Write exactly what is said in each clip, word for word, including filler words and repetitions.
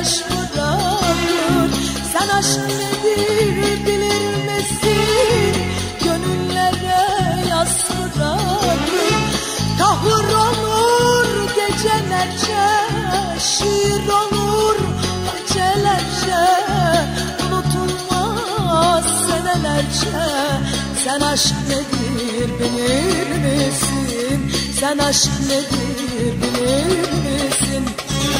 yaş bırakır. Sen aşk nedir bilir misin? Gönüllere yas bırakır. Kahır olur gecelerce, şiir olur gecelerce, unutulmaz senelerce. Sen aşk nedir bilir misin? Sen aşk nedir bilir misin?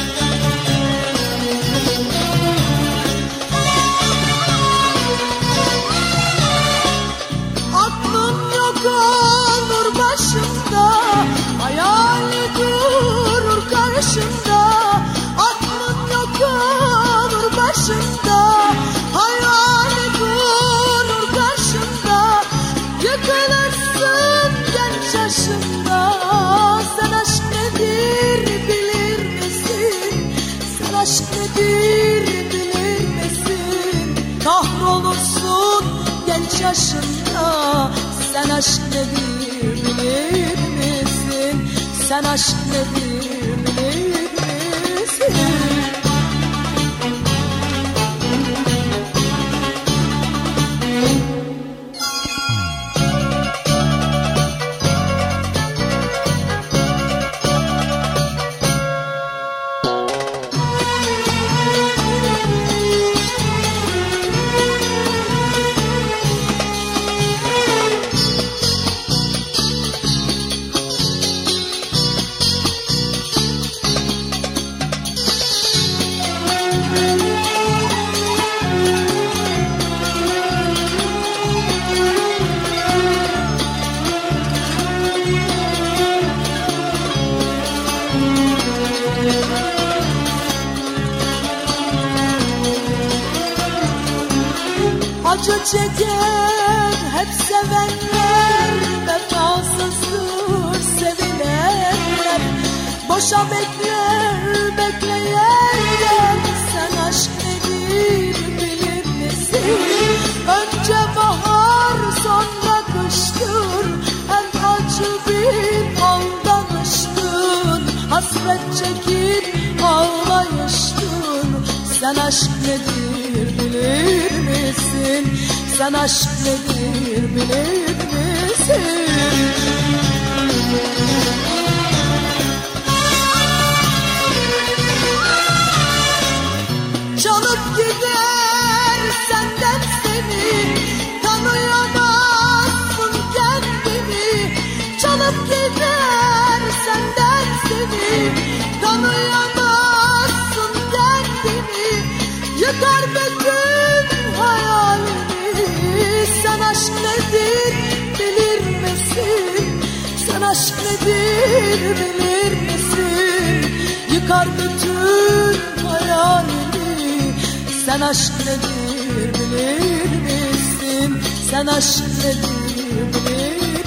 Aklın yok olur başımda, hayali durur karşımda. Aklın yok olur başımda, hayali durur karşımda. Yıkılırsın genç yaşında. Sen aşk nedir bilir misin? Sen aşk nedir bilir misin? Kahrolursun genç yaşında. Sen aşk nedir bilir misin? Sen aşk nedir bilir misin? Acı çeken hep sevenler, vefasızdır sevilenler. Boşa bekler bekleyenler. Sen aşk nedir bilir misin? Önce bahar sonra kıştır. En acı bir aldanıştın. Hasret çekip ağlayıştın. Sen aşk nedir bilir misin? Sen aşk nedir bilir misin? Çalıp gider senden seni, tanıyamazsın kendini. Çalıp gider senden seni, tanıyamazsın kendini. Yıkar bütün hayalini. Sen aşk nedir bilir misin? Sen aşk nedir bilir misin? Yıkar bütün hayalini. Sen aşk nedir bilir misin? Sen aşk nedir bilir misin?